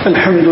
الحمد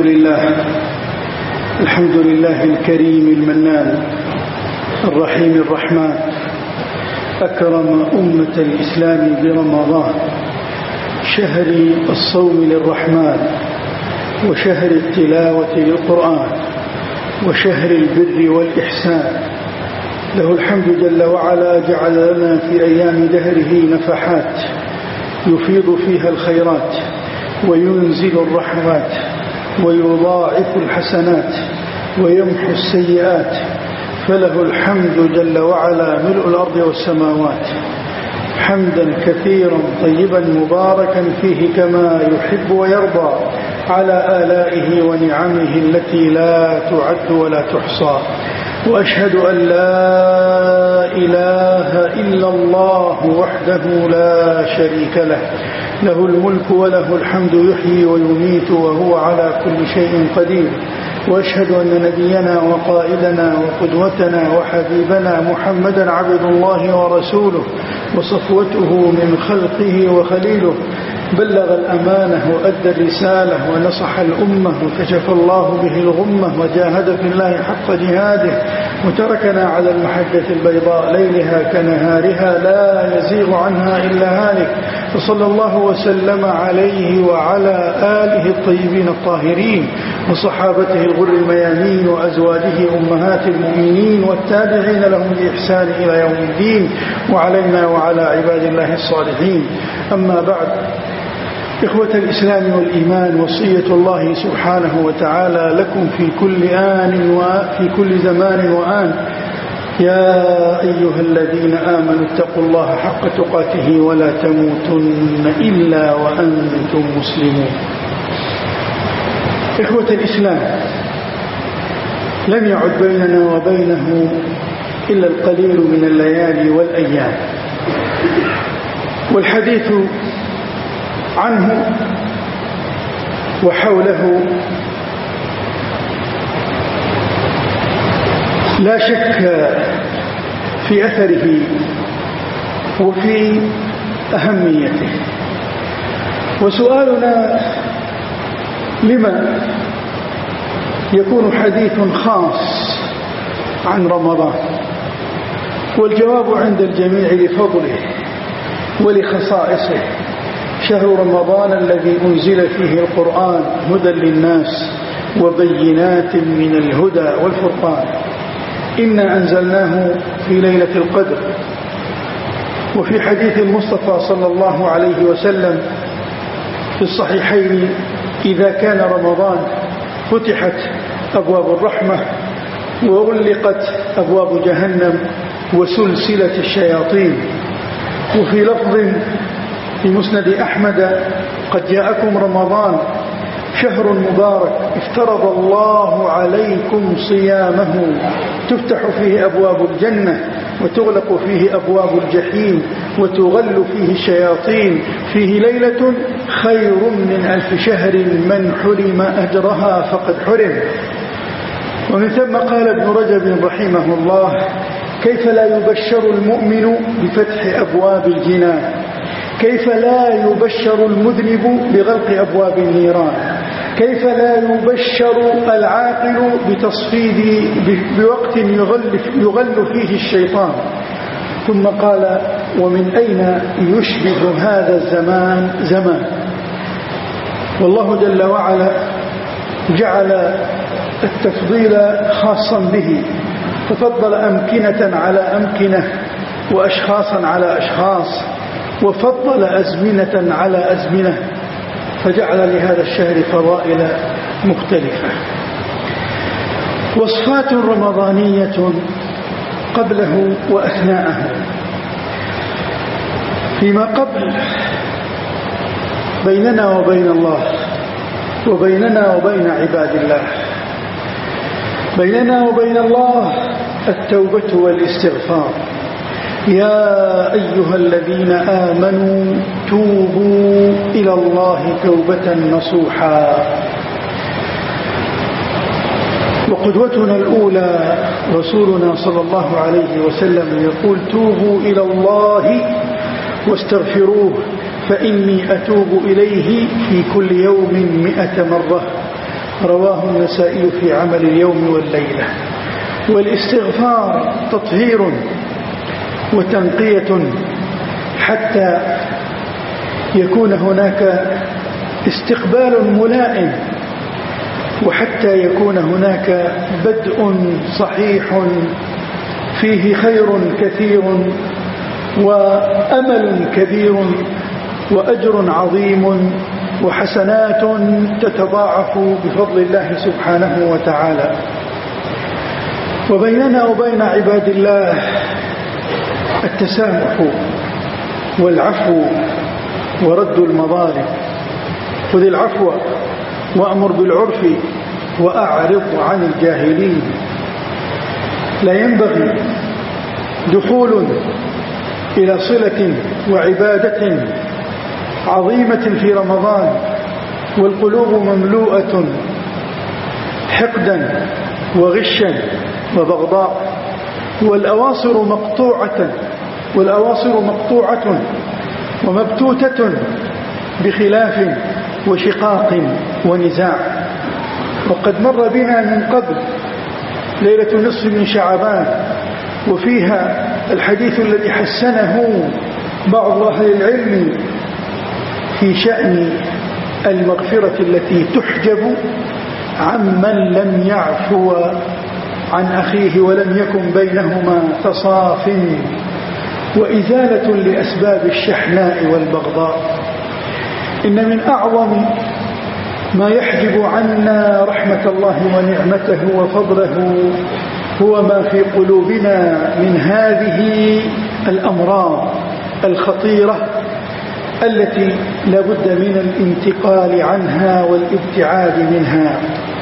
لله الكريم المنان الرحيم الرحمن، أكرم أمة الإسلام برمضان، شهر الصوم للرحمن، وشهر التلاوة للقرآن، وشهر البر والإحسان. له الحمد جل وعلا، جعل لنا في أيام دهره نفحات يفيض فيها الخيرات وينزل الرحمات ويضاعف الحسنات ويمحو السيئات، فله الحمد جل وعلا ملء الأرض والسماوات، حمدا كثيرا طيبا مباركا فيه كما يحب ويرضى، على آلائه ونعمه التي لا تعد ولا تحصى. وأشهد أن لا إله إلا الله وحده لا شريك له، له الملك وله الحمد، يحيي ويميت وهو على كل شيء قدير. وأشهد أن نبينا وقائدنا وقدوتنا وحبيبنا محمدا عبد الله ورسوله وصفوته من خلقه وخليله، بلغ الأمانة وأدى الرسالة ونصح الأمة وكشف الله به الغمة وجاهد في الله حق جهاده، وتركنا على المحجة البيضاء ليلها كنهارها لا يزيغ عنها إلا هالك. فصلى الله وسلم عليه وعلى آله الطيبين الطاهرين وصحابته الغر الميامين وأزواجه أمهات المؤمنين والتابعين لهم بإحسان إلى يوم الدين، وعلينا وعلى عباد الله الصالحين. أما بعد، إخوة الإسلام والإيمان، وصية الله سبحانه وتعالى لكم في كل آن وفي كل زمان وآن: يا أيها الذين آمنوا اتقوا الله حق تقاته ولا تموتن إلا وأنتم مسلمون. إخوة الإسلام، لم يعد بيننا وبينه إلا القليل من الليالي والأيام، والحديث عنه وحوله لا شك في أثره وفي أهميته. وسؤالنا: لما يكون حديث خاص عن رمضان؟ والجواب عند الجميع: لفضله ولخصائصه. شهر رمضان الذي أنزل فيه القرآن هدى للناس وبينات من الهدى والفرقان. إنا أنزلناه في ليلة القدر. وفي حديث المصطفى صلى الله عليه وسلم في الصحيحين: إذا كان رمضان فتحت أبواب الرحمة وغلقت أبواب جهنم وسلسلة الشياطين. وفي لفظ في مسند أحمد: قد جاءكم رمضان شهر مبارك افترض الله عليكم صيامه، تفتح فيه أبواب الجنة وتغلق فيه أبواب الجحيم وتغل فيه الشياطين، فيه ليلة خير من 1000 شهر، من حرم أجرها فقد حرم. ومن ثم قال ابن رجب رحمه الله: كيف لا يبشر المؤمن بفتح أبواب الجنان؟ كيف لا يبشر المذنب بغلق أبواب النيران؟ كيف لا يبشر العاقل بتصفيد بوقت يغل فيه الشيطان؟ ثم قال: ومن أين يشبه هذا الزمان زمان؟ والله جل وعلا جعل التفضيل خاصا به، ففضل أمكنة على أمكنة وأشخاصا على أشخاص، وفضل أزمنة على أزمنة، فجعل لهذا الشهر فضائل مختلفة. وصفات رمضانية قبله وأثناءه. فيما قبل بيننا وبين الله، وبيننا وبين عباد الله. بيننا وبين الله التوبة والاستغفار: يا أيها الذين آمنوا توبوا إلى الله توبة نصوحا. وقدوتنا الأولى رسولنا صلى الله عليه وسلم يقول: توبوا إلى الله واستغفروه فإني أتوب إليه في كل يوم 100 مرة رواه النسائي في عمل اليوم والليلة. والاستغفار تطهير وتنقية حتى يكون هناك استقبال ملائم، وحتى يكون هناك بدء صحيح فيه خير كثير وأمل كبير وأجر عظيم وحسنات تتضاعف بفضل الله سبحانه وتعالى. وبيننا وبين عباد الله التسامح والعفو ورد المظالم. خذ العفو وأمر بالعرف وأعرض عن الجاهلين. لا ينبغي دخول إلى صلة وعبادة عظيمة في رمضان والقلوب مملوءة حقدا وغشا وبغضاء، والأواصر مقطوعة ومبتوتة بخلاف وشقاق ونزاع. وقد مر بنا من قبل ليلة النصف من شعبان، وفيها الحديث الذي حسنه بعض أهل العلم في شأن المغفرة التي تحجب عمن لم يعفو عن أخيه ولم يكن بينهما تصاف، وإزالة لأسباب الشحناء والبغضاء. إن من أعظم ما يحجب عنا رحمة الله ونعمته وفضله هو ما في قلوبنا من هذه الأمراض الخطيرة التي لا بد من الانتقال عنها والابتعاد منها.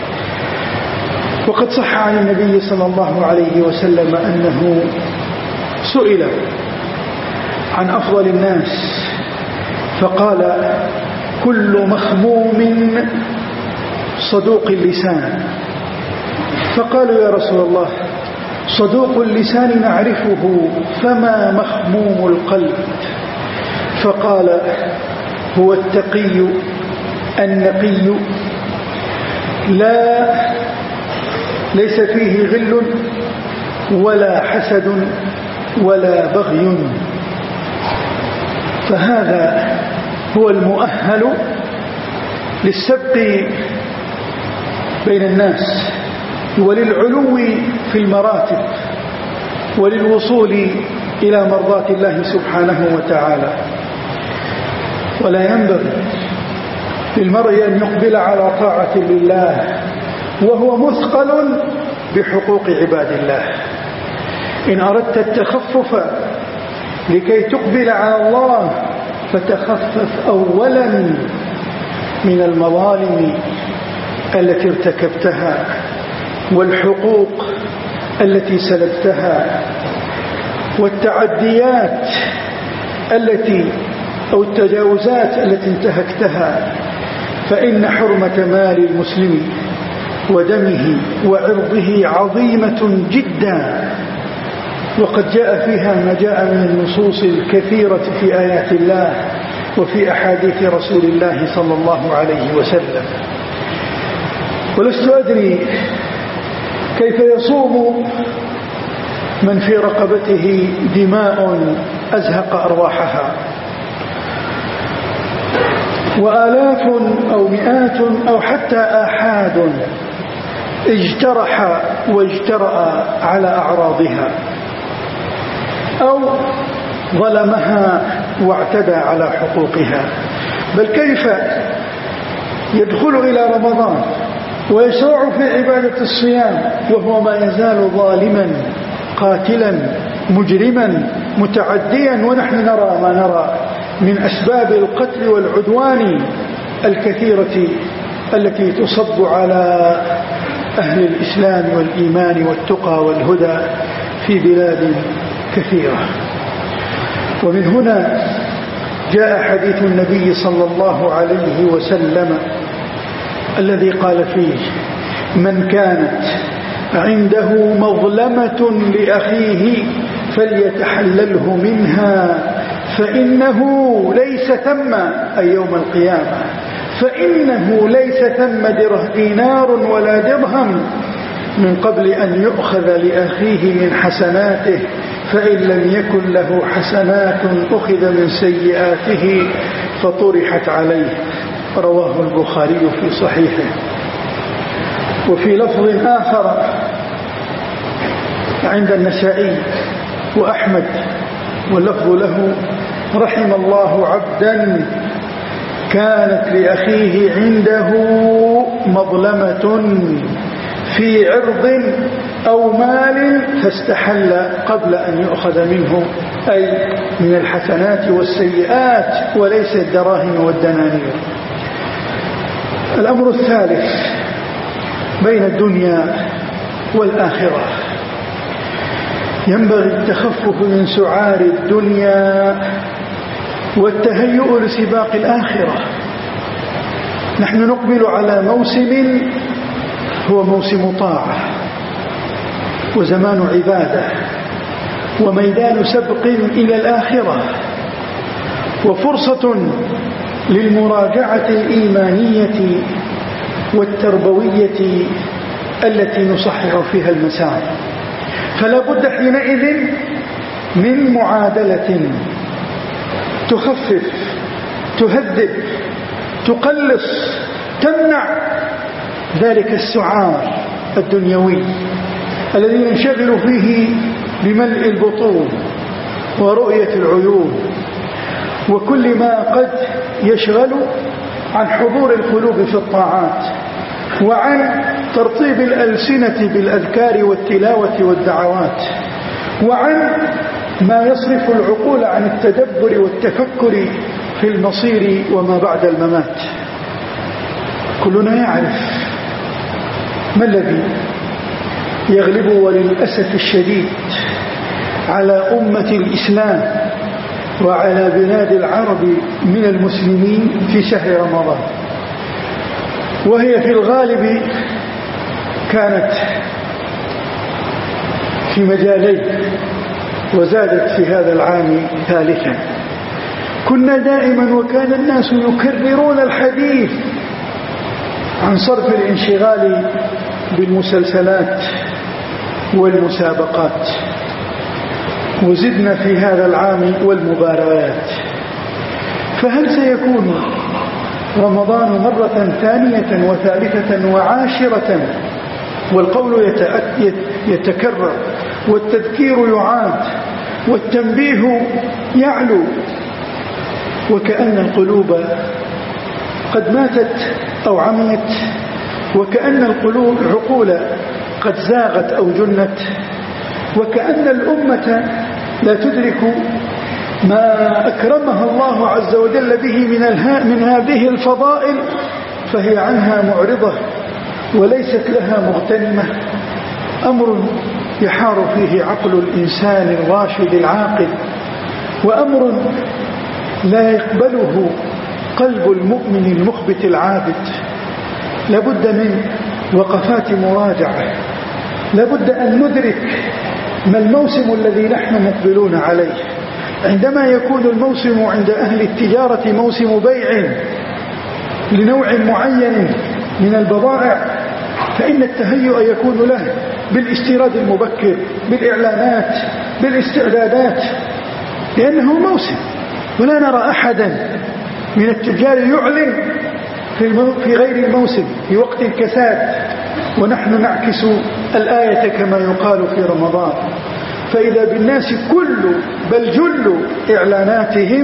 وقد صح عن النبي صلى الله عليه وسلم أنه سئل عن أفضل الناس فقال: كل مخموم صدوق اللسان. فقالوا: يا رسول الله، صدوق اللسان نعرفه، فما مخموم القلب؟ فقال: هو التقي النقي، ليس فيه غل ولا حسد ولا بغي. فهذا هو المؤهل للسبق بين الناس وللعلو في المراتب وللوصول إلى مرضات الله سبحانه وتعالى. ولا ينبغي للمرء أن يقبل على طاعة لله وهو مثقل بحقوق عباد الله. إن أردت التخفف لكي تقبل على الله فتخفف أولا من المظالم التي ارتكبتها والحقوق التي سلبتها والتعديات أو التجاوزات التي انتهكتها، فإن حرمة مال المسلم ودمه وعرضه عظيمة جدا، وقد جاء فيها ما جاء من النصوص الكثيرة في آيات الله وفي أحاديث رسول الله صلى الله عليه وسلم. ولست أدري كيف يصوم من في رقبته دماء أزهق أرواحها، وآلاف أو مئات أو حتى آحاد اجترح واجترأ على أعراضها أو ظلمها واعتدى على حقوقها. بل كيف يدخل إلى رمضان ويشرع في عبادة الصيام وهو ما يزال ظالما قاتلا مجرما متعديا، ونحن نرى ما نرى من أسباب القتل والعدوان الكثيرة التي تصب على أهل الإسلام والإيمان والتقى والهدى في بلاد كثيرة. ومن هنا جاء حديث النبي صلى الله عليه وسلم الذي قال فيه: من كانت عنده مظلمة لأخيه فليتحلله منها، فإنه ليس ثم أي يوم القيامة، فإنه ليس ثم دينار ولا درهم من قبل أن يؤخذ لأخيه من حسناته، فإن لم يكن له حسنات أخذ من سيئاته فطرحت عليه. رواه البخاري في صحيحه. وفي لفظ آخر عند النسائي وأحمد واللفظ له: رحم الله عبدا كانت لأخيه عنده مظلمة في عرض أو مال فاستحل قبل أن يؤخذ منه، أي من الحسنات والسيئات وليس الدراهم والدنانير. الأمر الثالث بين الدنيا والآخرة: ينبغي التخفف من سعار الدنيا والتهيؤ لسباق الآخرة. نحن نقبل على موسم هو موسم طاعة وزمان عبادة وميدان سبق إلى الآخرة، وفرصة للمراجعة الإيمانية والتربوية التي نصحح فيها المسار. فلا بد حينئذ من معادلة تخفف، تهذب، تقلص، تمنع ذلك السعار الدنيوي الذي ينشغل فيه بملء البطون ورؤية العيون وكل ما قد يشغل عن حضور القلوب في الطاعات وعن ترطيب الألسنة بالأذكار والتلاوة والدعوات، وعن ما يصرف العقول عن التدبر والتفكر في المصير وما بعد الممات. كلنا يعرف ما الذي يغلب وللأسف الشديد على أمة الإسلام وعلى بلاد العرب من المسلمين في شهر رمضان، وهي في الغالب كانت في مجالين وزادت في هذا العام ثالثا. كنا دائما وكان الناس يكررون الحديث عن صرف الانشغال بالمسلسلات والمسابقات، وزدنا في هذا العام والمباريات. فهل سيكون رمضان مرة ثانية وثالثة وعاشرة والقول يتكرر والتذكير يعاد والتنبيه يعلو، وكأن القلوب قد ماتت أو عميت، وكأن العقول قد زاغت أو جنت، وكأن الأمة لا تدرك ما أكرمها الله عز وجل به من هذه الفضائل، فهي عنها معرضة وليست لها مغتنمة. أمر يحار فيه عقل الإنسان الراشد العاقل، وأمر لا يقبله قلب المؤمن المخبت العابد. لابد من وقفات مراجعة، لابد أن ندرك ما الموسم الذي نحن مقبلون عليه. عندما يكون الموسم عند أهل التجارة موسم بيع لنوع معين من البضائع، فإن التهيؤ يكون له بالاستيراد المبكر، بالإعلانات، بالاستعدادات، لأنه موسم. ولا نرى أحدا من التجار يعلن في غير الموسم في وقت الكساد، ونحن نعكس الآية كما يقال في رمضان. فإذا بالناس كل بل جل إعلاناتهم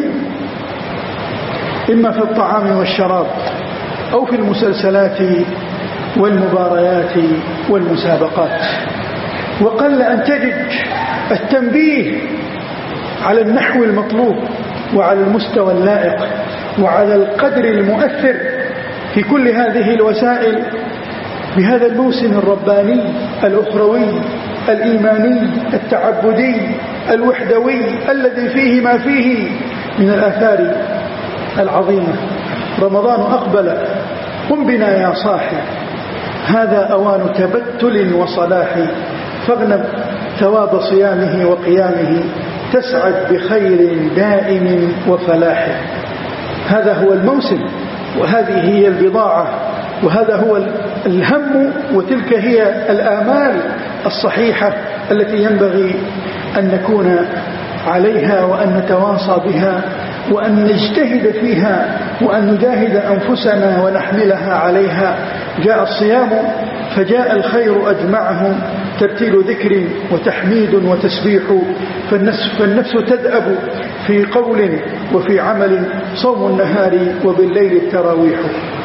إما في الطعام والشراب أو في المسلسلات والمباريات والمسابقات، وقل أن تجد التنبيه على النحو المطلوب وعلى المستوى اللائق وعلى القدر المؤثر في كل هذه الوسائل بهذا الموسم الرباني الأخروي الإيماني التعبدي الوحدوي الذي فيه ما فيه من الآثار العظيمة. رمضان أقبل، قم بنا يا صاحي، هذا أوان تبتل وصلاح، فاغنم ثواب صيامه وقيامه، تسعد بخير دائم وفلاح. هذا هو الموسم وهذه هي البضاعة، وهذا هو الهم، وتلك هي الآمال الصحيحة التي ينبغي أن نكون عليها وأن نتواصى بها وأن نجتهد فيها وأن نجاهد أنفسنا ونحملها عليها. جاء الصيام فجاء الخير أجمعه، ترتيل ذكر وتحميد وتسبيح، فالنفس تدأب في قول وفي عمل، صوم النهار وبالليل التراويح.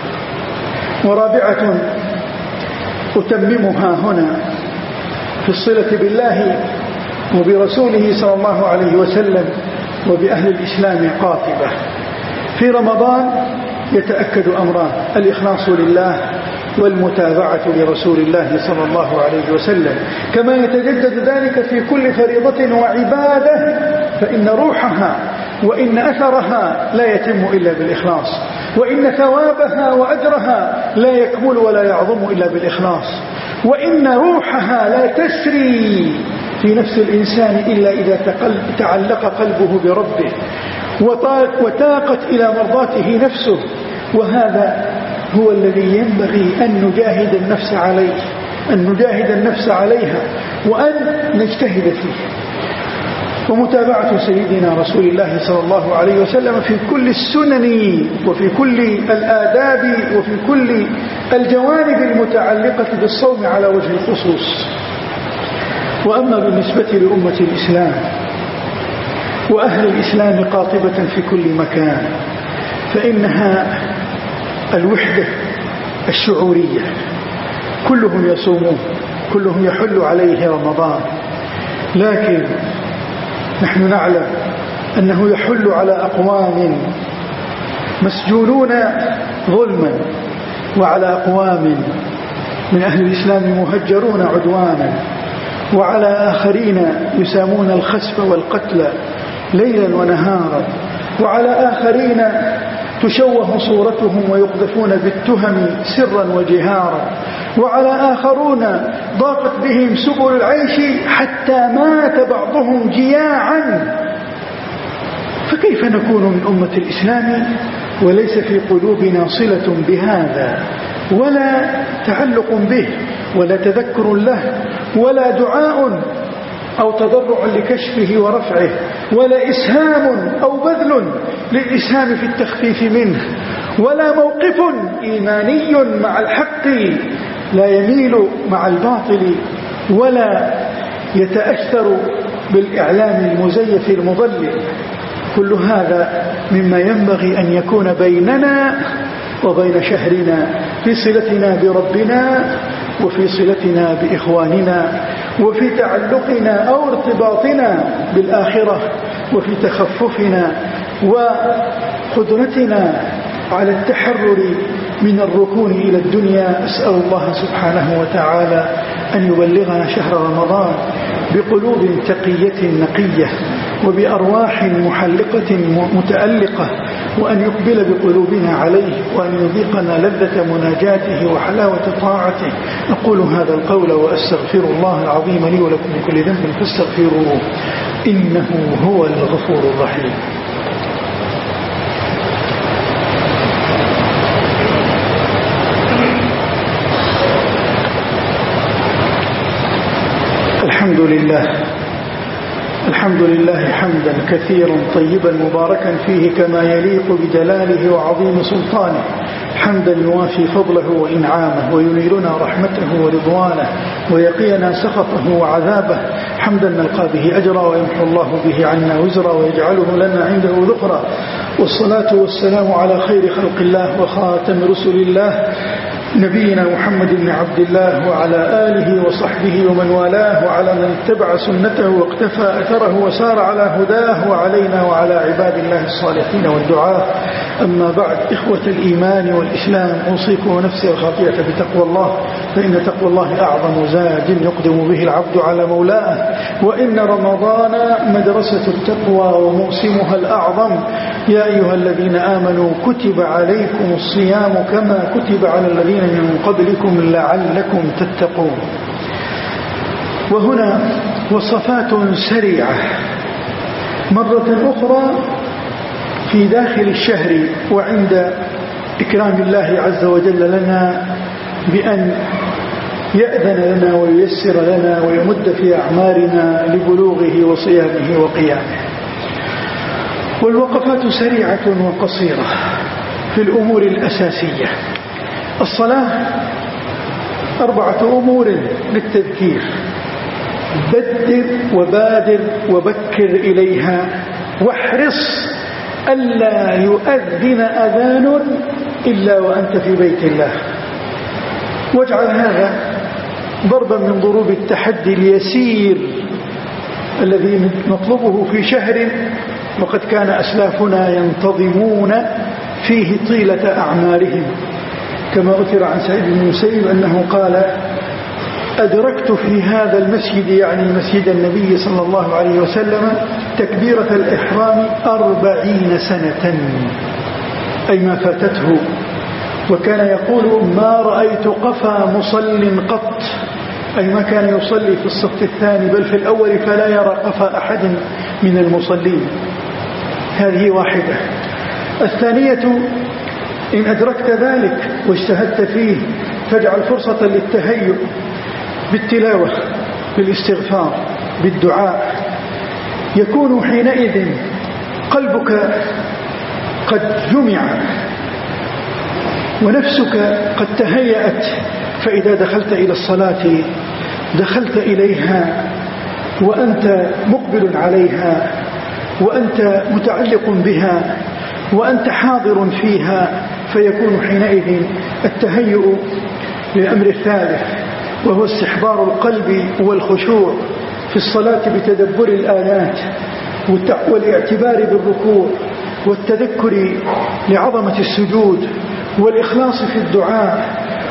ورابعة أتممها هنا في الصلة بالله وبرسوله صلى الله عليه وسلم وبأهل الإسلام قاطبة. في رمضان يتأكد أمران: الإخلاص لله والمتابعة لرسول الله صلى الله عليه وسلم، كما يتجدد ذلك في كل فريضة وعبادة، فإن روحها وإن أثرها لا يتم إلا بالإخلاص، وإن ثوابها وأجرها لا يكمل ولا يعظم إلا بالإخلاص، وإن روحها لا تسري في نفس الإنسان إلا إذا تعلق قلبه بربه وتاقت إلى مرضاته نفسه. وهذا هو الذي ينبغي أن نجاهد النفس عليه، أن نجاهد النفس عليها وأن نجتهد فيه. ومتابعة سيدنا رسول الله صلى الله عليه وسلم في كل السنن وفي كل الآداب وفي كل الجوانب المتعلقة بالصوم على وجه الخصوص. وأما بالنسبة لأمة الإسلام وأهل الإسلام قاطبة في كل مكان، فإنها الوحدة الشعورية، كلهم يصومون، كلهم يحل عليه رمضان، لكن نحن نعلم أنه يحل على أقوام مسجونون ظلما، وعلى أقوام من أهل الإسلام مهجرون عدوانا، وعلى آخرين يسامون الخسف والقتل ليلا ونهارا، وعلى آخرين تشوه صورتهم ويقذفون بالتهم سرا وجهارا، وعلى آخرون ضاقت بهم سبل العيش حتى مات بعضهم جياعا. فكيف نكون من أمة الإسلام وليس في قلوبنا صلة بهذا، ولا تعلق به، ولا تذكر له، ولا دعاء أو تضرع لكشفه ورفعه، ولا إسهام أو بذل للإسهام في التخفيف منه، ولا موقف إيماني مع الحق لا يميل مع الباطل، ولا يتأثر بالإعلام المزيف المضلل. كل هذا مما ينبغي أن يكون بيننا وبين شهرنا في صلتنا بربنا، وفي صلتنا بإخواننا، وفي تعلقنا أو ارتباطنا بالآخرة، وفي تخففنا وقدرتنا على التحرر من الركون إلى الدنيا. أسأل الله سبحانه وتعالى أن يبلغنا شهر رمضان بقلوب تقية نقية، وبأرواح محلقة متألقة، وأن يقبل بقلوبنا عليه، وأن يذيقنا لذة مناجاته وحلاوة طاعته. أقول هذا القول وأستغفر الله العظيم لي ولكم من كل ذنب فاستغفروه إنه هو الغفور الرحيم. الحمد لله حمدا كثيرا طيبا مباركا فيه كما يليق بجلاله وعظيم سلطانه، حمدا يوافي فضله وإنعامه وينيلنا رحمته ورضوانه ويقينا سخطه وعذابه، حمدا نلقى به أجرا ويمحو الله به عنا وزرا ويجعله لنا عنده ذخرا. والصلاة والسلام على خير خلق الله وخاتم رسل الله نبينا محمد بن عبد الله، وعلى آله وصحبه ومن والاه، وعلى من اتبع سنته واقتفى أثره وسار على هداه، وعلينا وعلى عباد الله الصالحين والدعاة. أما بعد، إخوة الإيمان والإسلام، أوصيكم ونفسي الخاطئة بتقوى الله، فإن تقوى الله أعظم زاد يقدم به العبد على مولاه، وإن رمضان مدرسة التقوى وموسمها الأعظم. يا أيها الذين آمنوا كتب عليكم الصيام كما كتب على الذين من قبلكم لعلكم تتقون. وهنا وصفات سريعة مرة أخرى في داخل الشهر وعند إكرام الله عز وجل لنا بأن يأذن لنا وييسر لنا ويمد في أعمارنا لبلوغه وصيامه وقيامه. والوقفات سريعة وقصيرة في الأمور الأساسية. الصلاة 4 أمور للتذكير: بدر وبادر وبكر إليها، واحرص ألا يؤذن أذان إلا وأنت في بيت الله. واجعل هذا ضربا من ضروب التحدي اليسير الذي نطلبه في شهر وقد كان أسلافنا ينتظمون فيه طيلة أعمارهم، كما أثر عن سعيد بن المسيب أنه قال: أدركت في هذا المسجد، يعني مسجد النبي صلى الله عليه وسلم، تكبيرة الإحرام 40 سنة، أي ما فاتته. وكان يقول: ما رأيت قفا مصل قط، أي ما كان يصلي في الصف الثاني بل في الأول فلا يرى قفا أحد من المصلين. هذه واحدة. الثانية: إن أدركت ذلك واجتهدت فيه فاجعل فرصة للتهيؤ بالتلاوة، بالاستغفار، بالدعاء. يكون حينئذ قلبك قد جمع ونفسك قد تهيأت، فإذا دخلت إلى الصلاة دخلت إليها وأنت مقبل عليها، وأنت متعلق بها، وأنت حاضر فيها، فيكون حينئذ التهيؤ للأمر الثالث، وهو استحضار القلب والخشوع في الصلاة بتدبر الآيات والاعتبار بالركوع والتذكر لعظمة السجود والإخلاص في الدعاء،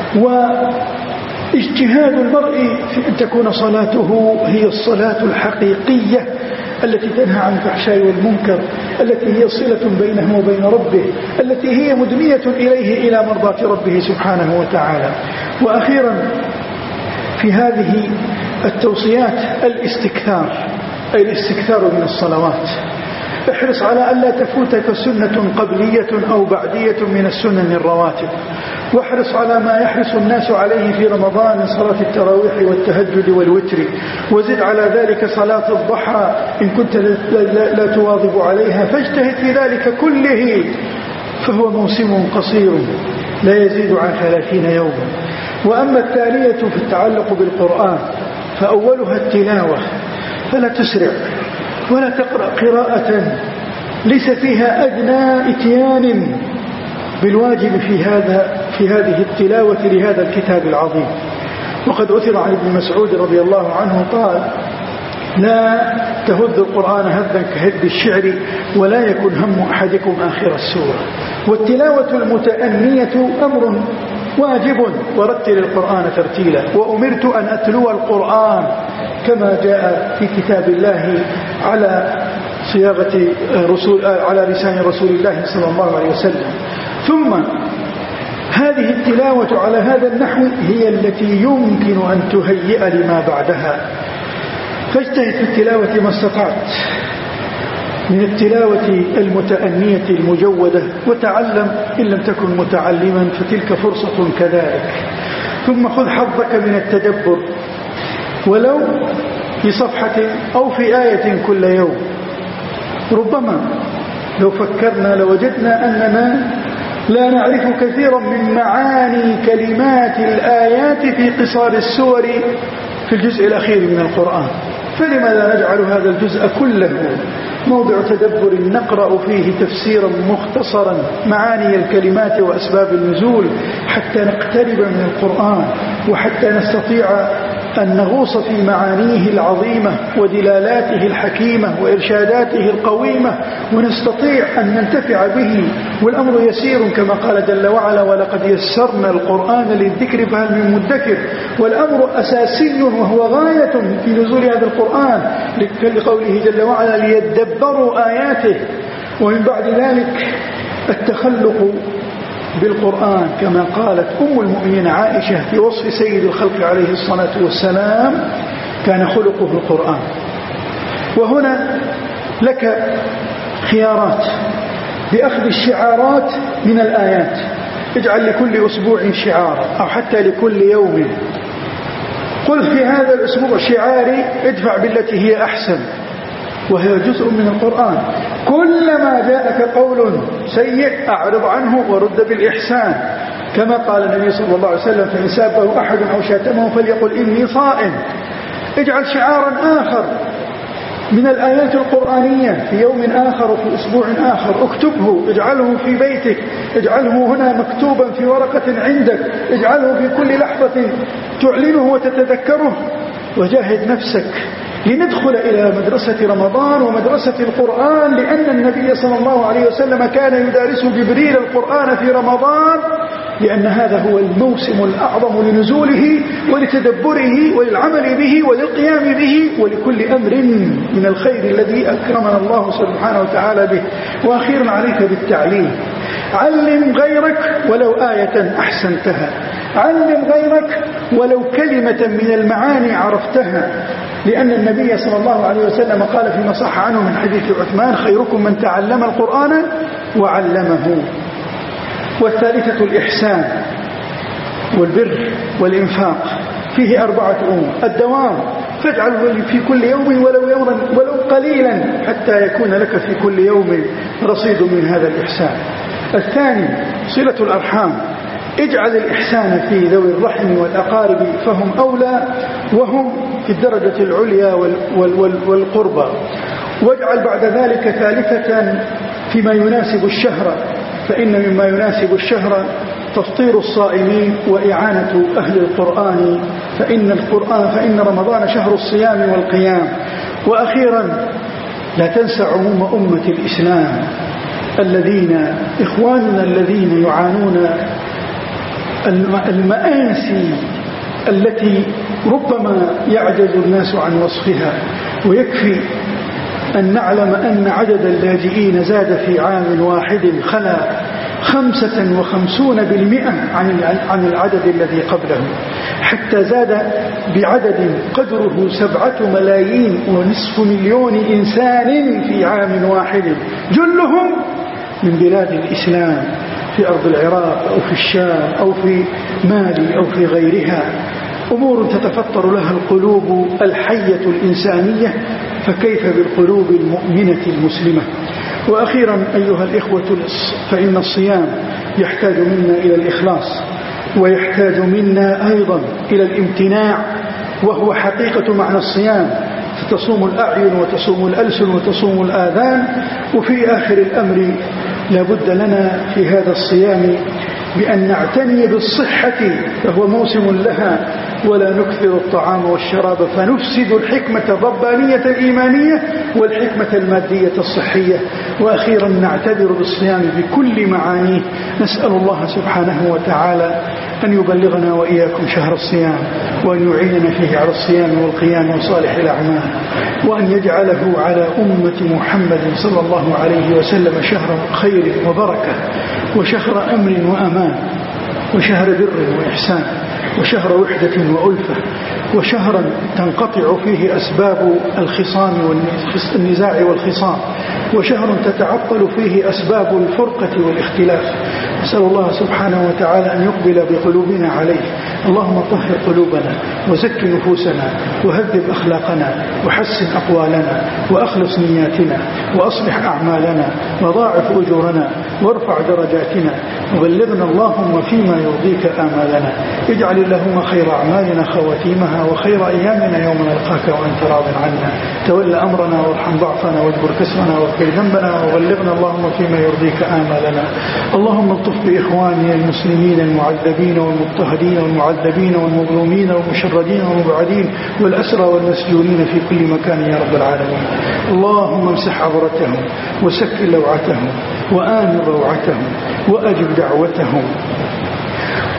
واجتهاد المرء في أن تكون صلاته هي الصلاة الحقيقية التي تنهى عن الفحشاء والمنكر، التي هي صلة بينه وبين ربه، التي هي مدنية إليه إلى مرضاة ربه سبحانه وتعالى. وأخيرا في هذه التوصيات الاستكثار، أي الاستكثار من الصلوات. احرص على ألا تفوتك سنة قبلية أو بعدية من السنن الرواتب، واحرص على ما يحرص الناس عليه في رمضان: صلاة التراويح والتهجد والوتر، وزد على ذلك صلاة الضحى إن كنت لا تواظب عليها، فاجتهد في ذلك كله، فهو موسم قصير لا يزيد عن 30 يوما. وأما التالية في التعلق بالقرآن فأولها التلاوة، فلا تسرع ولا تقرأ قراءة ليس فيها أدنى إتيان بالواجب في هذه التلاوة لهذا الكتاب العظيم. وقد أثر عن ابن مسعود رضي الله عنه قال: لا تهد القرآن هدا كهد الشعر، ولا يكن هم أحدكم آخر السورة. والتلاوة المتأنية أمر واجب، ورتل القرآن ترتيلا، وأمرت أن أتلو القرآن كما جاء في كتاب الله على صياغة على لسان رسول الله صلى الله عليه وسلم. ثم هذه التلاوة على هذا النحو هي التي يمكن أن تهيئ لما بعدها، فاجتهد في التلاوة ما استطعت من التلاوة المتأنية المجودة، وتعلم إن لم تكن متعلما فتلك فرصة كذلك. ثم خذ حظك من التدبر ولو في صفحة أو في آية كل يوم. ربما لو فكرنا لوجدنا أننا لا نعرف كثيرا من معاني كلمات الآيات في قصار السور في الجزء الأخير من القرآن، فلما لا نجعل هذا الجزء كله موضع تدبر نقرأ فيه تفسيرا مختصرا معاني الكلمات وأسباب النزول، حتى نقترب من القرآن وحتى نستطيع أن نغوص في معانيه العظيمة ودلالاته الحكيمة وإرشاداته القويمة، ونستطيع أن ننتفع به. والأمر يسير كما قال جل وعلا: ولقد يسرنا القرآن للذكر فهل من مدكر. والأمر أساسي وهو غاية في نزول هذا القرآن، لقوله جل وعلا: ليدبروا آياته. ومن بعد ذلك التخلق بالقرآن، كما قالت أم المؤمنين عائشة في وصف سيد الخلق عليه الصلاة والسلام: كان خلقه القرآن. وهنا لك خيارات بأخذ الشعارات من الآيات، اجعل لكل أسبوع شعارا أو حتى لكل يوم. قل في هذا الأسبوع شعاري ادفع بالتي هي أحسن، وهي جزء من القرآن. كلما جاءك قول سيء أعرض عنه ورد بالإحسان، كما قال النبي صلى الله عليه وسلم: فإن سابه أحد أو شاتمه فليقل إني صائم. اجعل شعارا آخر من الآيات القرآنية في يوم آخر وفي أسبوع آخر، اكتبه، اجعله في بيتك، اجعله هنا مكتوبا في ورقة عندك، اجعله في كل لحظة تعلنه وتتذكره. وجاهد نفسك لندخل إلى مدرسة رمضان ومدرسة القرآن، لأن النبي صلى الله عليه وسلم كان يدارس جبريل القرآن في رمضان، لأن هذا هو الموسم الأعظم لنزوله ولتدبره وللعمل به وللقيام به ولكل أمر من الخير الذي أكرمنا الله سبحانه وتعالى به. وأخيرا عليك بالتعليم، علم غيرك ولو آية أحسنتها، علم غيرك ولو كلمة من المعاني عرفتها، لأن النبي صلى الله عليه وسلم قال فيما صح عنه من حديث عثمان: خيركم من تعلم القرآن وعلمه. والثالثة الإحسان والبر والإنفاق، فيه 4 أمور: الدوام، فاجعل في كل يوم ولو قليلا حتى يكون لك في كل يوم رصيد من هذا الإحسان. الثاني صلة الأرحام، اجعل الإحسان في ذوي الرحم والأقارب فهم أولى وهم في الدرجة العليا والقربى. واجعل بعد ذلك ثالثة فيما يناسب الشهر، فإن مما يناسب الشهر تفطير الصائمين وإعانة أهل القرآن، فإن رمضان شهر الصيام والقيام. وأخيرا لا تنسى عموم أمة الإسلام، إخواننا الذين يعانون المآسي التي ربما يعجز الناس عن وصفها. ويكفي أن نعلم أن عدد اللاجئين زاد في عام واحد خلا 55% عن العدد الذي قبله، حتى زاد بعدد قدره 7.5 مليون إنسان في عام واحد، جلهم من بلاد الإسلام في أرض العراق أو في الشام أو في مالي أو في غيرها. أمور تتفطر لها القلوب الحية الإنسانية، فكيف بالقلوب المؤمنة المسلمة؟ وأخيرا أيها الإخوة، فإن الصيام يحتاج منا إلى الإخلاص، ويحتاج منا أيضا إلى الامتناع، وهو حقيقة معنى الصيام. فتصوم الأعين وتصوم الألسن وتصوم الآذان. وفي آخر الأمر لابد لنا في هذا الصيام بأن نعتني بالصحة، فهو موسم لها، ولا نكثر الطعام والشراب فنفسد الحكمة الربانية الإيمانية والحكمة المادية الصحية. وأخيرا نعتبر بالصيام بكل معانيه. نسأل الله سبحانه وتعالى أن يبلغنا وإياكم شهر الصيام، وأن يعيننا فيه على الصيام والقيام وصالح الأعمال، وأن يجعله على أمة محمد صلى الله عليه وسلم شهر خير وبركة، وشهر أمر وأمان، وشهر بر وإحسان، وشهر وحدة وألفة، وشهرا تنقطع فيه أسباب الخصام والنزاع والخصام، وشهر تتعطل فيه أسباب الفرقة والاختلاف. نسأل الله سبحانه وتعالى أن يقبل بقلوبنا عليه. اللهم طهر قلوبنا وزك نفوسنا وهذب أخلاقنا وحسن أقوالنا وأخلص نياتنا وأصلح أعمالنا وضاعف أجورنا وارفع درجاتنا، وبلغنا اللهم فيما يرضيك آمالنا. اجعل اللهم خير أعمالنا خواتيمها وخير أيامنا يوم نلقاك وأنت راض عنا. تول أمرنا وارحم ضعفنا واجبر كسرنا واغفر ذنبنا، وبلغنا اللهم فيما يرضيك آمالنا. اللهم الطف بإخواننا المسلمين المعذبين والمضطهدين والمعذبين والمظلومين والمشردين والمبعدين والأسرى والمسجونين في كل مكان يا رب العالمين. اللهم امسح عبرتهم وسكن لوعتهم وآمن روعتهم وأجب دعوتهم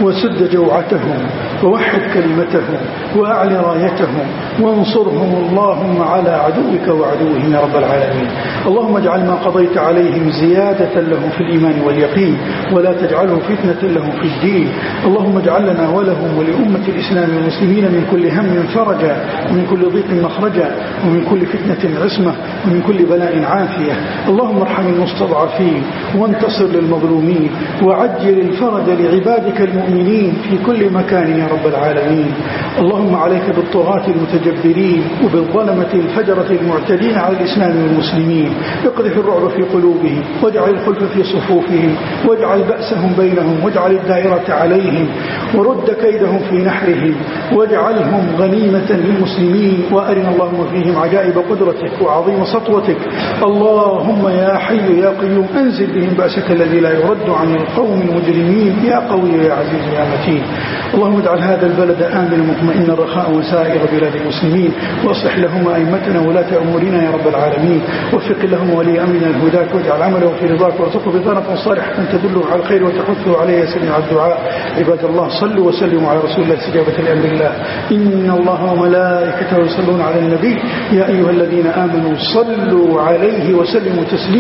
وسد جوعتهم ووحد كلمتهم وأعلى رايتهم وانصرهم اللهم على عدوك وعدوهم يا رب العالمين. اللهم اجعل ما قضيت عليهم زيادة لهم في الإيمان واليقين ولا تجعله فتنة لهم في الدين. اللهم اجعل لنا ولهم ولأمة الإسلام والمسلمين من كل هم فرجا ومن كل ضيق مخرجا ومن كل فتنة عصمة ومن كل بلاء عافية. اللهم ارحم المستضعفين وانتصر للمظلومين وعجل الفرج لعبادك المؤمنين في كل مكان يا رب العالمين. اللهم عليك بالطغاة المتجبرين وبالظلمة الفجرة المعتدين على الإسلام والمسلمين. اقذف الرعب في قلوبهم واجعل الخلف في صفوفهم واجعل بأسهم بينهم واجعل الدائرة عليهم ورد كيدهم في نحرهم واجعلهم غنيمة للمسلمين. وأرنا اللهم فيهم عجائب قدرتك وعظيم سطوتك. اللهم يا حي يا قيوم أنزل بهم بأسك الذي لا يرد عن القوم المجرمين يا قوي يا عزيز يا متين. اللهم اجعل هذا البلد آمنا مطمئنا رخاء وسائر بلاد المسلمين واصلح لهم أئمتنا ولاة أمورنا يا رب العالمين. وفق لهم ولي أمرنا الهداة واجعل عمله في رضاك وارزقه بطانة صالحة تدله على الخير وتحثه عليه يا سميع الدعاء. عباد الله صلوا وسلموا على رسول الله استجابة لأمر الله. إن الله وملائكته يصلون على النبي يا أيها الذين آمنوا صلوا عليه وسلموا تسليما.